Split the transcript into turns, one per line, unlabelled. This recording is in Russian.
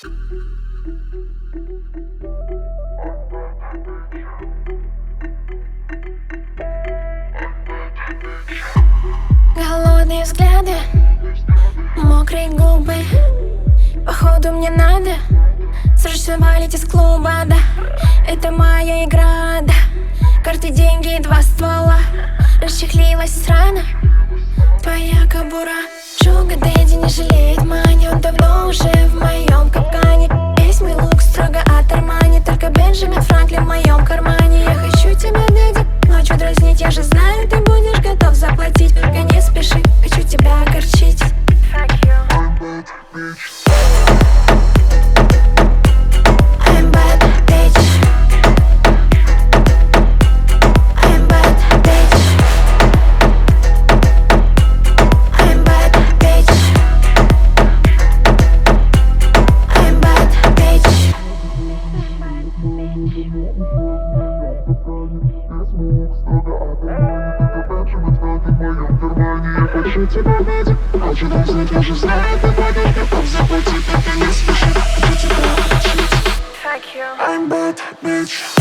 Голодные взгляды, мокрые губы. Походу мне надо срочно валить из клуба, да. Это моя игра, да. Карты, деньги, два ствола. Расчехлилась рано твоя кобура. Шуга дэдди не жалеет мани. Он давно уже в моем капкане. Весь мой лук строго от Армани. Только Бенджамин Франклин в моем кармане. Я хочу тебя, дэдди, ночью дразнить. Я же знаю, ты будешь готов заплатить. Только не спеши, хочу тебя огорчить. I'm bad, bitch. I'm bad, bitch. I'm bad, bitch. I'm bad, bitch.
Я хочу тебя видеть, хочу дразнить. Я же знаю, ты будешь готов заплатить. Только не спеши, хочу тебя огорчить.
Fuck you.
I'm bad, bitch.